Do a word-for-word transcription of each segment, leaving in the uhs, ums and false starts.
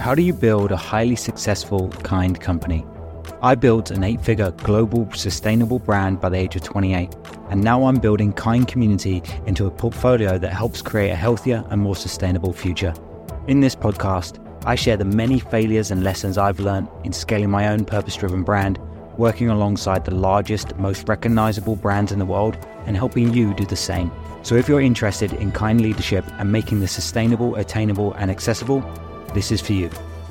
how do you build a highly successful Kind company? I built an eight-figure global sustainable brand by the age of twenty-eight, and now I'm building Kind Community into a portfolio that helps create a healthier and more sustainable future. In this podcast, I share the many failures and lessons I've learned in scaling my own purpose-driven brand, working alongside the largest, most recognizable brands in the world, and helping you do the same. So if you're interested in Kind leadership and making this sustainable, attainable, and accessible, this is for you.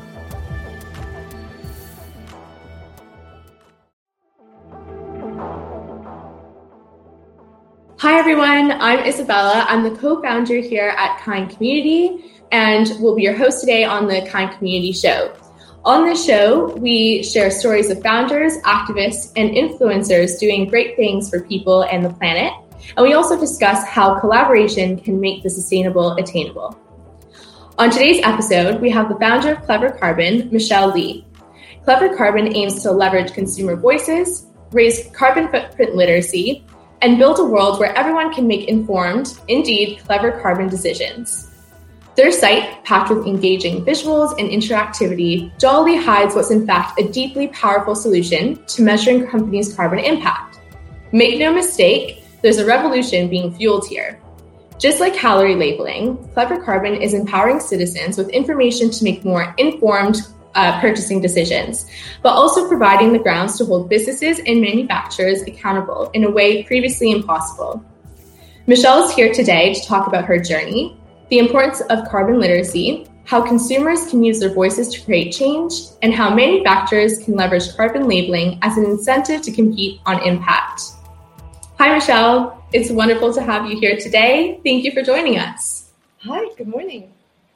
Hi everyone, I'm Isabella. I'm the co-founder here at Kind Community and will be your host today on the Kind Community Show. On this show, we share stories of founders, activists, and influencers doing great things for people and the planet. And we also discuss how collaboration can make the sustainable attainable. On today's episode, we have the founder of Clever Carbon, Michelle Lee. Clever Carbon aims to leverage consumer voices, raise carbon footprint literacy, and build a world where everyone can make informed, indeed clever carbon decisions. Their site, packed with engaging visuals and interactivity, dullly hides what's in fact a deeply powerful solution to measuring companies' carbon impact. Make no mistake, there's a revolution being fueled here. Just like calorie labeling, Clever Carbon is empowering citizens with information to make more informed Uh, purchasing decisions, but also providing the grounds to hold businesses and manufacturers accountable in a way previously impossible. Michelle is here today to talk about her journey, the importance of carbon literacy, how consumers can use their voices to create change, and how manufacturers can leverage carbon labeling as an incentive to compete on impact. Hi, Michelle. It's wonderful to have you here today. Thank you for joining us. Hi, good morning.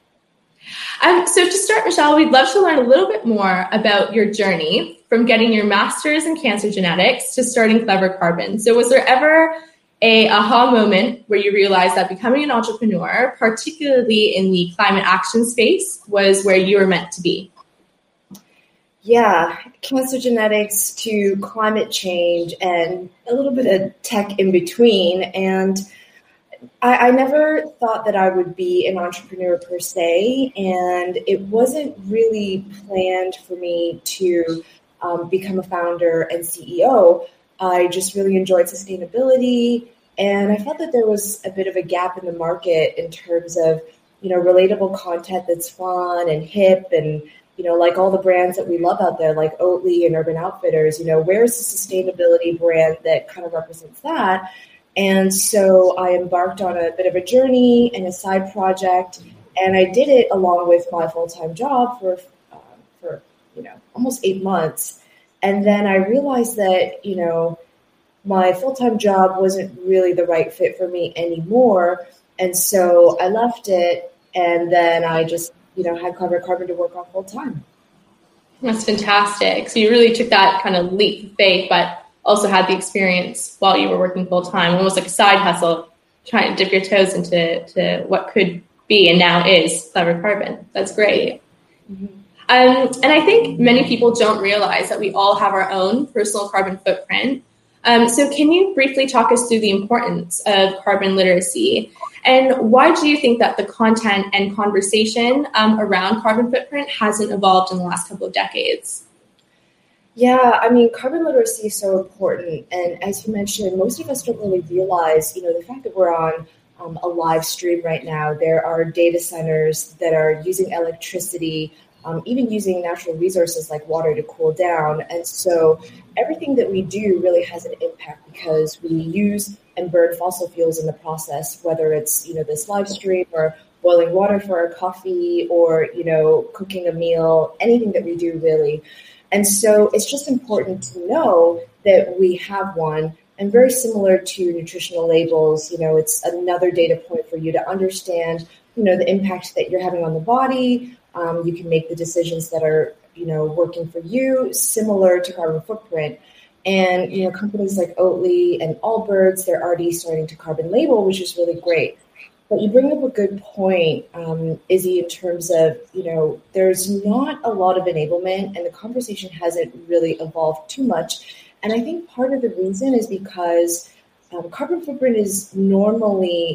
Um, so to start, Michelle, we'd love to learn a little bit more about your journey from getting your master's in cancer genetics to starting Clever Carbon. So was there ever a aha moment where you realized that becoming an entrepreneur, particularly in the climate action space, was where you were meant to be? Yeah, cancer genetics to climate change and a little bit of tech in between. And I, I never thought that I would be an entrepreneur per se, and it wasn't really planned for me to um, become a founder and C E O. I just really enjoyed sustainability, and I felt that there was a bit of a gap in the market in terms of, you know, relatable content that's fun and hip and, you know, like all the brands that we love out there, like Oatly and Urban Outfitters, you know, where's the sustainability brand that kind of represents that? And so I embarked on a bit of a journey and a side project, and I did it along with my full-time job for, uh, for you know, almost eight months. And then I realized that, you know, my full-time job wasn't really the right fit for me anymore. And so I left it, and then I just, you know, had Clever Carbon to work on full-time. That's fantastic. So you really took that kind of leap of faith, but also had the experience while you were working full-time, almost like a side hustle, trying to dip your toes into to what could be and now is Clever Carbon. That's great. Mm-hmm. Um, and I think many people don't realize that we all have our own personal carbon footprint. Um, so can you briefly talk us through the importance of carbon literacy? And why do you think that the content and conversation um, around carbon footprint hasn't evolved in the last couple of decades? Yeah, I mean, carbon literacy is so important. And as you mentioned, most of us don't really realize, you know, the fact that we're on um, a live stream right now. There are data centers that are using electricity, um, even using natural resources like water to cool down. And so everything that we do really has an impact because we use and burn fossil fuels in the process, whether it's, you know, this live stream or boiling water for our coffee or, you know, cooking a meal, anything that we do really. And so it's just important to know that we have one, and very similar to nutritional labels, you know, it's another data point for you to understand, you know, the impact that you're having on the body. Um, you can make the decisions that are, you know, working for you, similar to carbon footprint. And, you know, companies like Oatly and Allbirds, they're already starting to carbon label, which is really great. But you bring up a good point, um, Izzy, in terms of, you know, there's not a lot of enablement and the conversation hasn't really evolved too much. And I think part of the reason is because um, carbon footprint is normally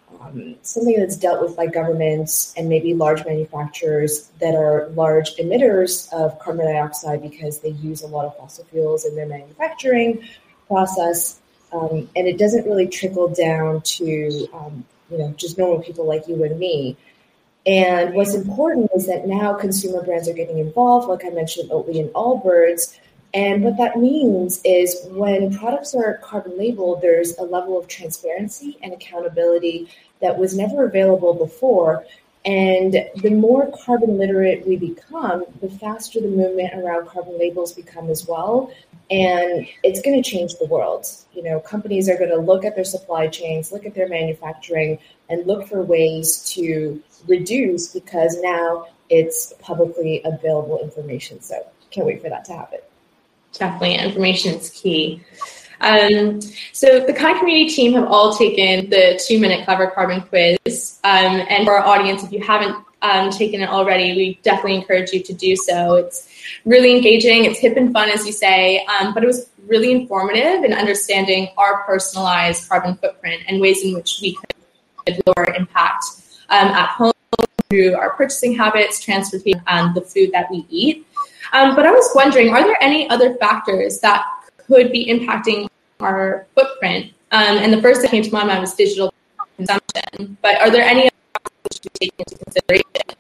um, something that's dealt with by governments and maybe large manufacturers that are large emitters of carbon dioxide because they use a lot of fossil fuels in their manufacturing process. Um, and it doesn't really trickle down to, um, you know, just normal people like you and me. And what's important is that now consumer brands are getting involved, like I mentioned, Oatly and Allbirds. And what that means is when products are carbon labeled, there's a level of transparency and accountability that was never available before. And the more carbon literate we become, the faster the movement around carbon labels become as well. And it's going to change the world. You know, companies are going to look at their supply chains, look at their manufacturing, and look for ways to reduce because now it's publicly available information. So can't wait for that to happen. Definitely, information is key. Um, so the Kind Community team have all taken the two-minute Clever Carbon quiz. Um, and for our audience, if you haven't um, taken it already, we definitely encourage you to do so. It's really engaging. It's hip and fun, as you say, um, but it was really informative in understanding our personalized carbon footprint and ways in which we could lower impact um, at home through our purchasing habits, transportation, and the food that we eat. Um, but I was wondering, are there any other factors that could be impacting our footprint? Um, and the first that came to my mind was digital consumption. But are there any other factors that should be taken into consideration?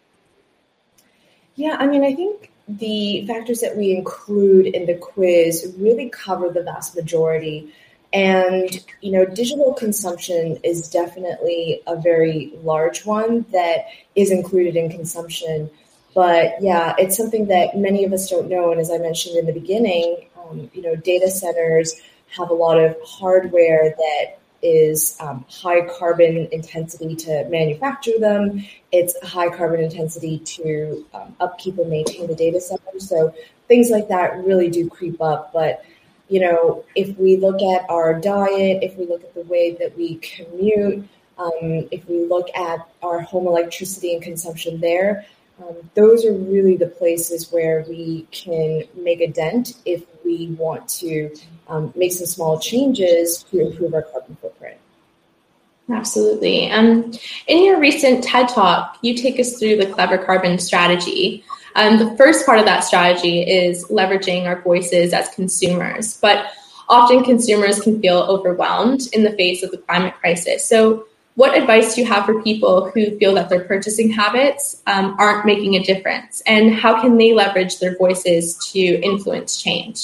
Yeah, I mean, I think the factors that we include in the quiz really cover the vast majority. And, you know, digital consumption is definitely a very large one that is included in consumption. But yeah, it's something that many of us don't know. And as I mentioned in the beginning, um, you know, data centers have a lot of hardware that is um, high carbon intensity to manufacture them. It's high carbon intensity to um, upkeep and maintain the data center. So things like that really do creep up. But, you know, if we look at our diet, if we look at the way that we commute, um, if we look at our home electricity and consumption there, Um, those are really the places where we can make a dent if we want to um, make some small changes to improve our carbon footprint. Absolutely. Um, in your recent TED Talk, you take us through the Clever Carbon strategy. Um, the first part of that strategy is leveraging our voices as consumers, but often consumers can feel overwhelmed in the face of the climate crisis. So what advice do you have for people who feel that their purchasing habits um, aren't making a difference? And how can they leverage their voices to influence change?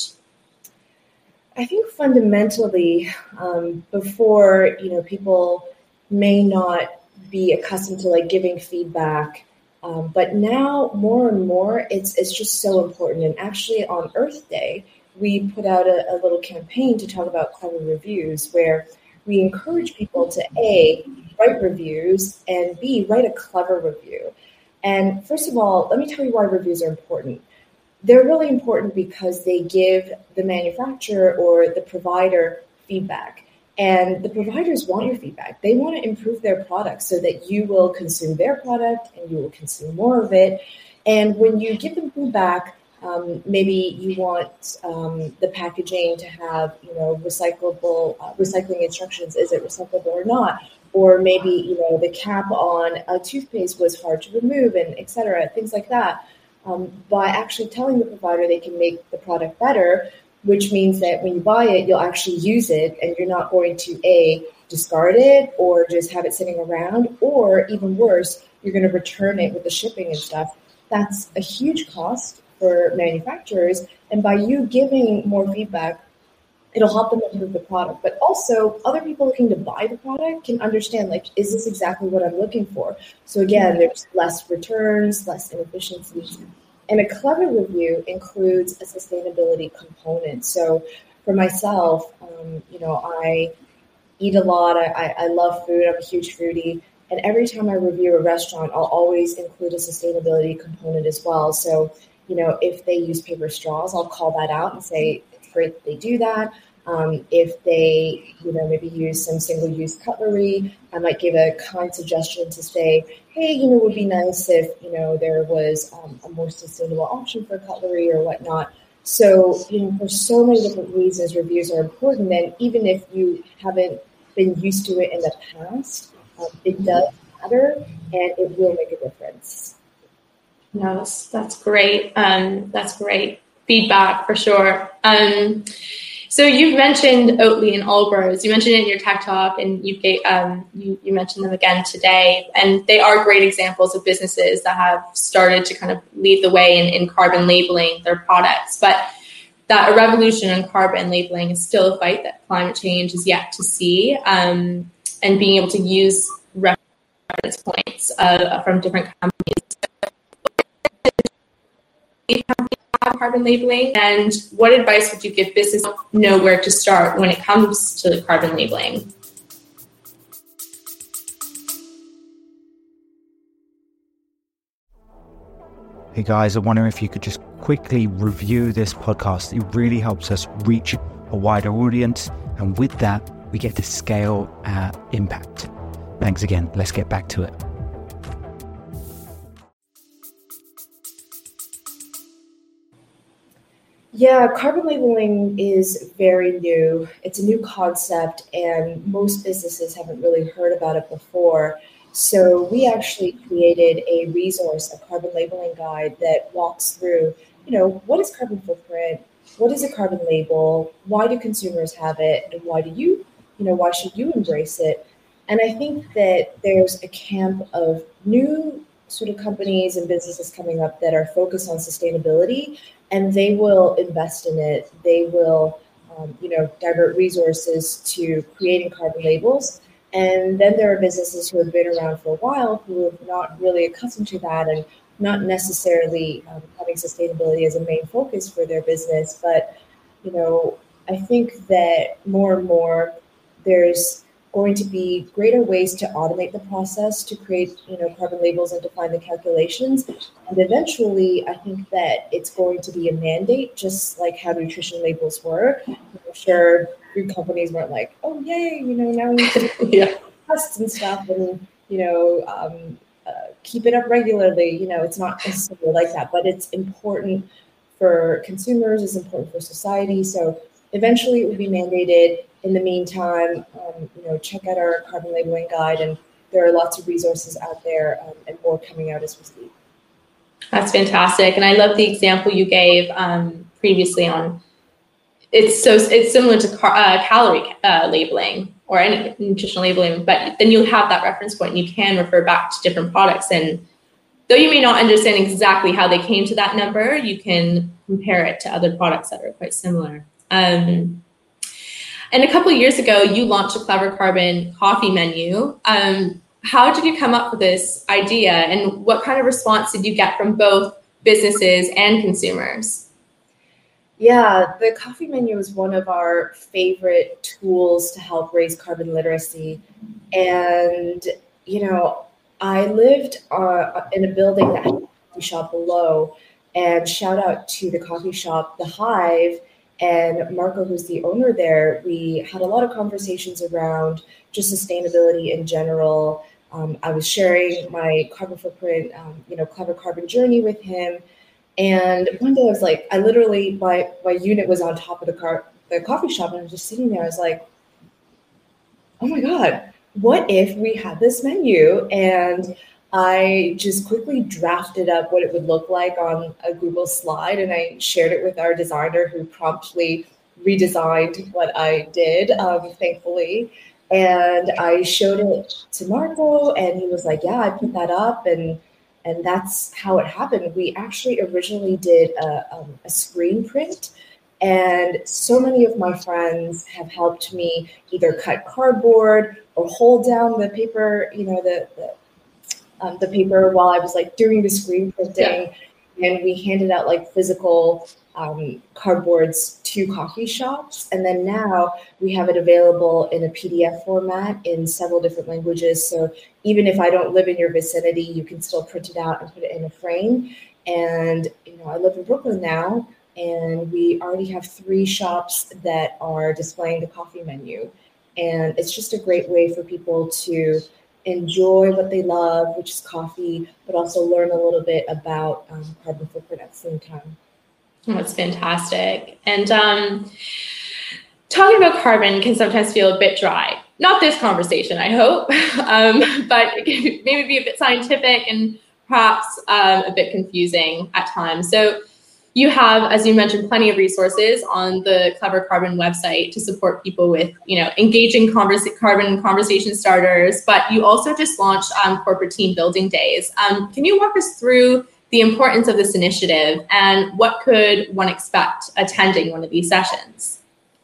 I think fundamentally, um, before, you know, people may not be accustomed to like giving feedback, um, but now more and more, it's it's just so important. And actually on Earth Day, we put out a, a little campaign to talk about clever reviews where we encourage people to A, write reviews, and B, write a clever review. And first of all, let me tell you why reviews are important. They're really important because they give the manufacturer or the provider feedback. And the providers want your feedback. They want to improve their product so that you will consume their product and you will consume more of it. And when you give them feedback, Um, maybe you want um, the packaging to have, you know, recyclable uh, recycling instructions. Is it recyclable or not? Or maybe, you know, the cap on a toothpaste was hard to remove and et cetera, things like that. Um, by actually telling the provider they can make the product better, which means that when you buy it, you'll actually use it and you're not going to A, discard it or just have it sitting around, or even worse, you're going to return it with the shipping and stuff. That's a huge cost for manufacturers, and by you giving more feedback, it'll help them improve the product. But also, other people looking to buy the product can understand, like, is this exactly what I'm looking for? So again, there's less returns, less inefficiencies. And a clever review includes a sustainability component. So for myself, um, you know, I eat a lot. I, I love food. I'm a huge foodie. And every time I review a restaurant, I'll always include a sustainability component as well. So you know, if they use paper straws, I'll call that out and say, it's great that they do that. Um, if they, you know, maybe use some single-use cutlery, I might give a kind suggestion to say, hey, you know, it would be nice if, you know, there was um, a more sustainable option for cutlery or whatnot. So, you know, for so many different reasons, reviews are important. And even if you haven't been used to it in the past, Um, it does matter, and it will make a difference. No, that's, that's great. Um, that's great feedback for sure. Um, so you've mentioned Oatly and Allbros. You mentioned it in your tech talk, and you um, you, you mentioned them again today. And they are great examples of businesses that have started to kind of lead the way in, in carbon labeling their products. But that a revolution in carbon labeling is still a fight that climate change is yet to see. Um, and being able to use reference points uh, from different companies. Carbon labeling, and what advice would you give business know where to start when it comes to carbon labeling? Hey guys, I wonder if you could just quickly review this podcast. It really helps us reach a wider audience, and with that, we get to scale our impact. Thanks again. Let's get back to it. Yeah, carbon labeling is very new. It's a new concept, and most businesses haven't really heard about it before. So we actually created a resource, a carbon labeling guide that walks through, you know, what is carbon footprint? What is a carbon label? Why do consumers have it? And why do you, you know, why should you embrace it? And I think that there's a camp of new sort of companies and businesses coming up that are focused on sustainability, and they will invest in it. They will, um, you know, divert resources to creating carbon labels. And then there are businesses who have been around for a while who are not really accustomed to that and not necessarily um, having sustainability as a main focus for their business. But, you know, I think that more and more there's going to be greater ways to automate the process to create, you know, carbon labels and define the calculations. And eventually, I think that it's going to be a mandate, just like how nutrition labels were. I'm sure food companies weren't like, oh, yay, you know, now we need to yeah. tests and stuff and, you know, um, uh, keep it up regularly. You know, it's not necessarily like that, but it's important for consumers, it's important for society. So eventually it will be mandated. In the meantime, um, you know, check out our carbon labeling guide, and there are lots of resources out there um, and more coming out as we speak. That's fantastic, and I love the example you gave um, previously on. It's so it's similar to car, uh, calorie uh, labeling or any nutritional labeling, but then you have that reference point, and you can refer back to different products. And though you may not understand exactly how they came to that number, you can compare it to other products that are quite similar. Um, And a couple of years ago, you launched a Clever Carbon coffee menu. Um, how did you come up with this idea, and what kind of response did you get from both businesses and consumers? Yeah, the coffee menu is one of our favorite tools to help raise carbon literacy. And, you know, I lived uh, in a building that had a coffee shop below, and shout out to the coffee shop, The Hive, and Marco, who's the owner there. We had a lot of conversations around just sustainability in general. Um, I was sharing my carbon footprint, um, you know, Clever Carbon journey with him. And one day I was like, I literally, my, my unit was on top of the car, the coffee shop, and I was just sitting there. I was like, oh my God, what if we had this menu? And I just quickly drafted up what it would look like on a Google slide, and I shared it with our designer, who promptly redesigned what I did, um, thankfully. And I showed it to Marco, and he was like, yeah, I put that up. And and that's how it happened. We actually originally did a, um, a screen print, and so many of my friends have helped me either cut cardboard or hold down the paper, you know, the, the Um, the paper while I was like doing the screen printing. Yeah. And we handed out like physical um, cardboards to coffee shops. And then now we have it available in a P D F format in several different languages. So even if I don't live in your vicinity, you can still print it out and put it in a frame. And, you know, I live in Brooklyn now, and we already have three shops that are displaying the coffee menu. And it's just a great way for people to enjoy what they love, which is coffee, but also learn a little bit about um, carbon footprint at the same time. Oh, that's fantastic. And um, talking about carbon can sometimes feel a bit dry. not this conversation, I hope, um, but it can maybe be a bit scientific and perhaps um, a bit confusing at times. So you have, as you mentioned, plenty of resources on the Clever Carbon website to support people with, you know, engaging converse- carbon conversation starters, but you also just launched um, corporate team building days. Um, can you walk us through the importance of this initiative and what could one expect attending one of these sessions?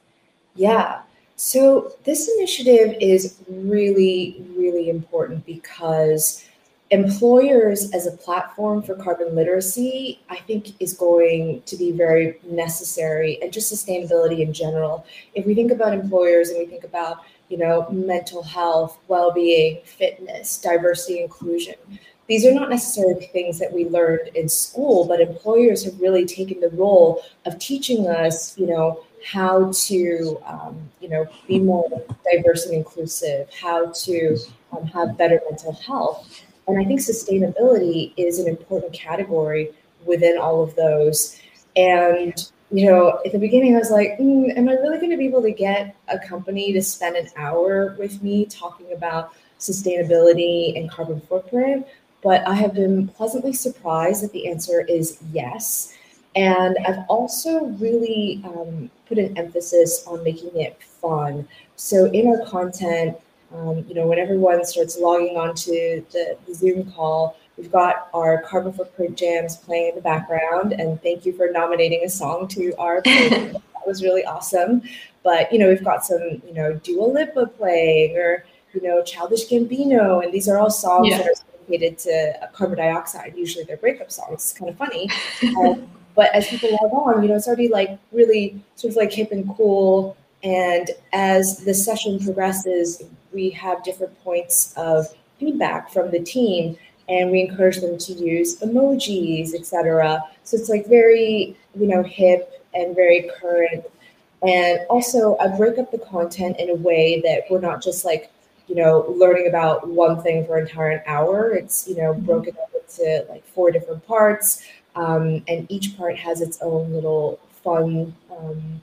Yeah. So this initiative is really, really important because employers as a platform for carbon literacy, I think, is going to be very necessary, and just sustainability in general. If we think about employers and we think about, you know, mental health, well-being, fitness, diversity, inclusion, these are not necessarily things that we learned in school, but employers have really taken the role of teaching us, you know, how to, um, you know, be more diverse and inclusive, how to um, have better mental health. And I think sustainability is an important category within all of those. And, you know, at the beginning, I was like, mm, am I really going to be able to get a company to spend an hour with me talking about sustainability and carbon footprint? But I have been pleasantly surprised that the answer is yes. And I've also really um, put an emphasis on making it fun. So in our content, um, you know, when everyone starts logging onto the, the Zoom call, we've got our carbon footprint jams playing in the background. And thank you for nominating a song to our playlist. That was really awesome. But, you know, we've got some, you know, Dua Lipa playing, or, you know, Childish Gambino. And these are all songs yeah. that are dedicated to carbon dioxide. Usually they're breakup songs. It's kind of funny. Um, But as people log on, you know, it's already like really sort of like hip and cool. And as the session progresses, we have different points of feedback from the team, and we encourage them to use emojis, et cetera. So it's like very, you know, hip and very current. And also I break up the content in a way that we're not just like, you know, learning about one thing for an entire hour. It's, you know, broken up into like four different parts. Um, and each part has its own little fun um,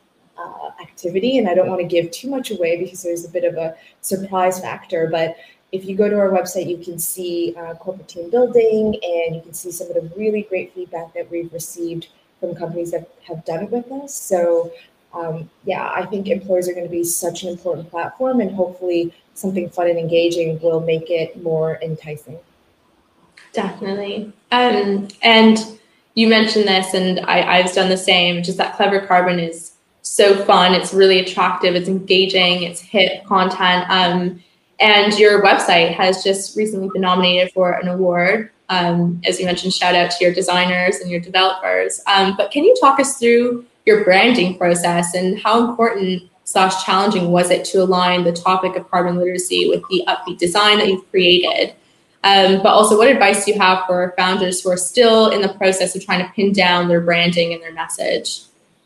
uh, activity. And I don't want to give too much away because there's a bit of a surprise factor. But if you go to our website, you can see uh, corporate team building, and you can see some of the really great feedback that we've received from companies that have done it with us. So um, yeah, I think employers are going to be such an important platform, and hopefully something fun and engaging will make it more enticing. Definitely. Um, and you mentioned this, and I, I've done the same, just that Clever Carbon is so fun. It's really attractive. It's engaging. It's hip content. Um, and your website has just recently been nominated for an award. Um, as you mentioned, shout out to your designers and your developers. Um, but can you talk us through your branding process and how important slash challenging was it to align the topic of carbon literacy with the upbeat design that you've created? Um, but also, what advice do you have for founders who are still in the process of trying to pin down their branding and their message?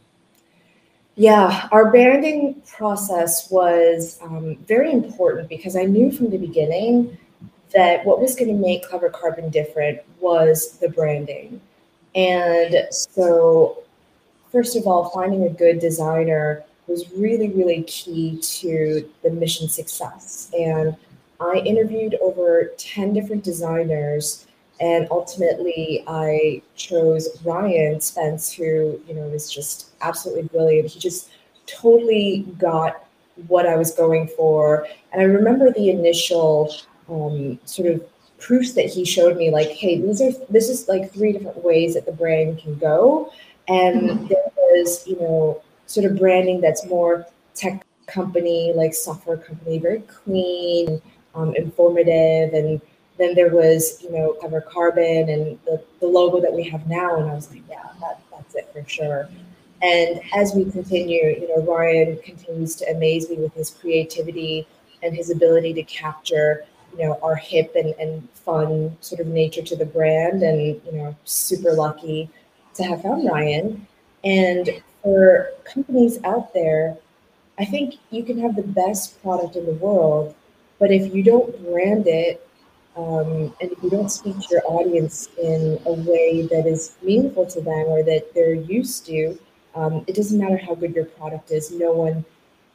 Yeah, our branding process was um, very important because I knew from the beginning that what was going to make Clever Carbon different was the branding. And so, first of all, finding a good designer was really, really key to the mission success. And I interviewed over ten different designers, and ultimately I chose Ryan Spence, who, you know, is just absolutely brilliant. He just totally got what I was going for. And I remember the initial um, sort of proofs that he showed me, like, hey, these are this is like three different ways that the brand can go. And mm-hmm. there was, you know, sort of branding that's more tech company, like software company, very clean, Um, informative, and then there was, you know, Clever Carbon and the, the logo that we have now, and I was like, yeah, that, that's it for sure. And as we continue, you know, Ryan continues to amaze me with his creativity and his ability to capture, you know, our hip and, and fun sort of nature to the brand, and, you know, super lucky to have found Ryan. And for companies out there, I think you can have the best product in the world, but if you don't brand it, um, and if you don't speak to your audience in a way that is meaningful to them or that they're used to, um, it doesn't matter how good your product is. No one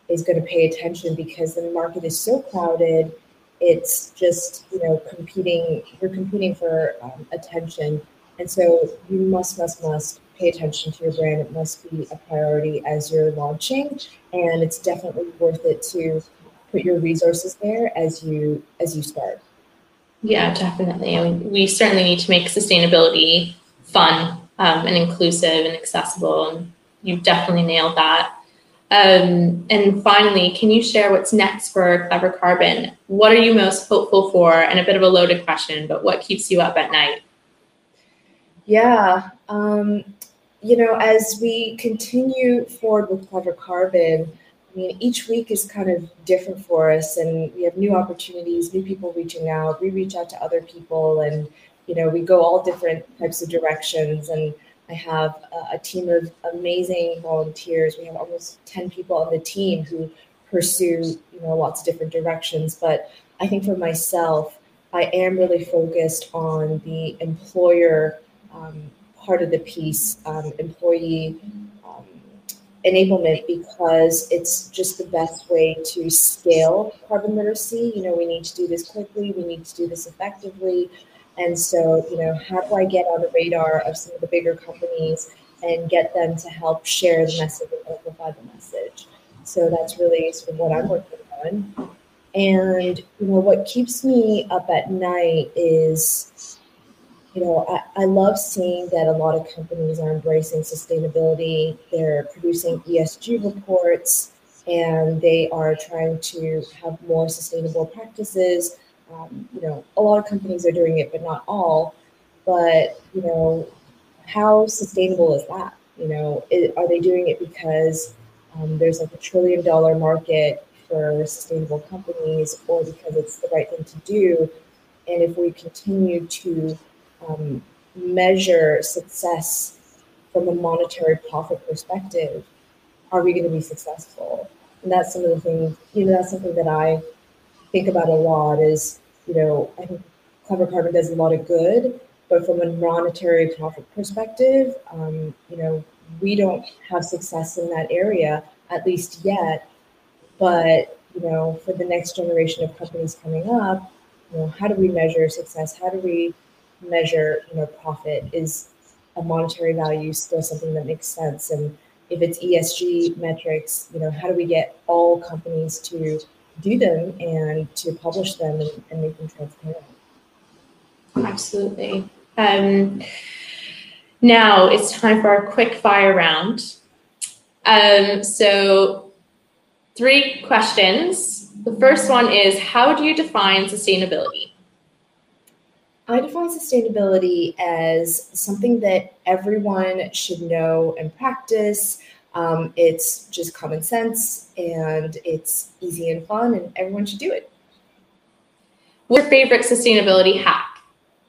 is going to pay attention, because the market is so crowded. It's just, you know, competing, you're competing for um, attention. And so you must, must, must pay attention to your brand. It must be a priority as you're launching. And it's definitely worth it to put your resources there as you, as you start. Yeah, definitely. I mean, we certainly need to make sustainability fun um, and inclusive and accessible. And you've definitely nailed that. Um, and finally, can you share what's next for Clever Carbon? What are you most hopeful for? And a bit of a loaded question, but what keeps you up at night? Yeah, um, you know, as we continue forward with Clever Carbon, I mean, each week is kind of different for us, and we have new opportunities, new people reaching out. We reach out to other people, and, you know, we go all different types of directions. And I have a, a team of amazing volunteers. We have almost ten people on the team who pursue, you know, lots of different directions. But I think for myself, I am really focused on the employer um, part of the piece, um, employee um, enablement, because it's just the best way to scale carbon literacy. You know, we need to do this quickly. We need to do this effectively. And so, you know, how do I get on the radar of some of the bigger companies and get them to help share the message and amplify the message? So that's really sort of what I'm working on. And, you know, what keeps me up at night is, you know, I, I love seeing that a lot of companies are embracing sustainability. They're producing E S G reports, and they are trying to have more sustainable practices. Um, you know, a lot of companies are doing it, but not all. But, you know, how sustainable is that? You know, it, are they doing it because um, there's like a trillion dollar market for sustainable companies, or because it's the right thing to do? And if we continue to um, measure success from a monetary profit perspective, are we going to be successful? And that's some of the things, you know, that's something that I think about a lot is, you know, I think Clever Carbon does a lot of good, but from a monetary profit perspective, um, you know, we don't have success in that area, at least yet. But, you know, for the next generation of companies coming up, you know, how do we measure success? How do we measure, you know, profit? Is a monetary value still something that makes sense? And if it's E S G metrics, you know, how do we get all companies to do them and to publish them and, and make them transparent? Absolutely. Um, now it's time for our quick fire round. Um, so three questions. The first one is, how do you define sustainability? I define sustainability as something that everyone should know and practice. Um, it's just common sense, and it's easy and fun, and everyone should do it. What's your favorite sustainability hack?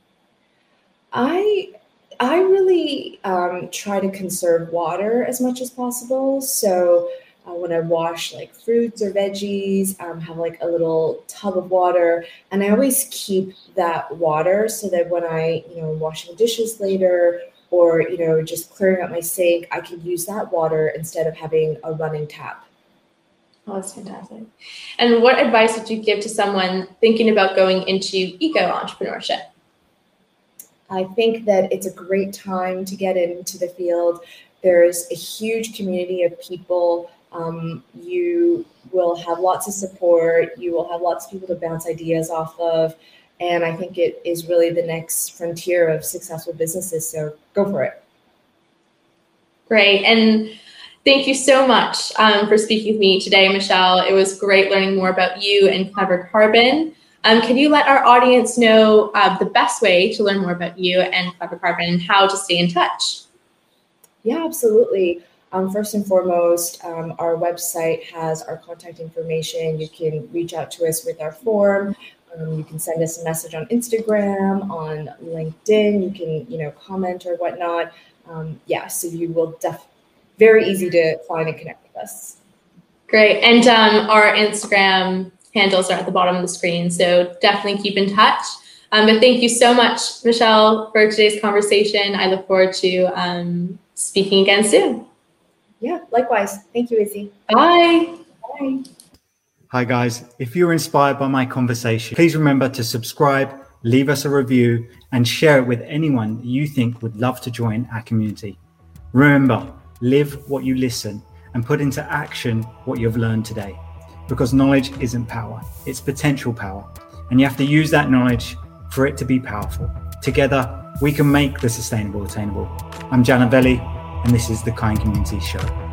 I I really um, try to conserve water as much as possible. So uh, when I wash like fruits or veggies, um, have like a little tub of water, and I always keep that water so that when I, you know, washing dishes later, or, you know, just clearing out my sink, I can use that water instead of having a running tap. Oh, that's fantastic. And what advice would you give to someone thinking about going into eco-entrepreneurship? I think that it's a great time to get into the field. There's a huge community of people. Um, you will have lots of support. You will have lots of people to bounce ideas off of. And I think it is really the next frontier of successful businesses. So go for it. Great. And thank you so much um, for speaking with me today, Michelle. It was great learning more about you and Clever Carbon. Um, can you let our audience know uh, the best way to learn more about you and Clever Carbon and how to stay in touch? Yeah, absolutely. Um, first and foremost, um, our website has our contact information. You can reach out to us with our form. Um, you can send us a message on Instagram, on LinkedIn. You can, you know, comment or whatnot. Um, yeah, so you will def very easy to find and connect with us. Great. And um, our Instagram handles are at the bottom of the screen, so definitely keep in touch. Um, but thank you so much, Michelle, for today's conversation. I look forward to um, speaking again soon. Yeah, likewise. Thank you, Izzy. Bye. Bye. Hi guys, if you're inspired by my conversation, please remember to subscribe, leave us a review, and share it with anyone you think would love to join our community. Remember, live what you listen and put into action what you've learned today. Because knowledge isn't power, it's potential power. And you have to use that knowledge for it to be powerful. Together, we can make the sustainable attainable. I'm Gianna Velli, and this is the Kind Community Show.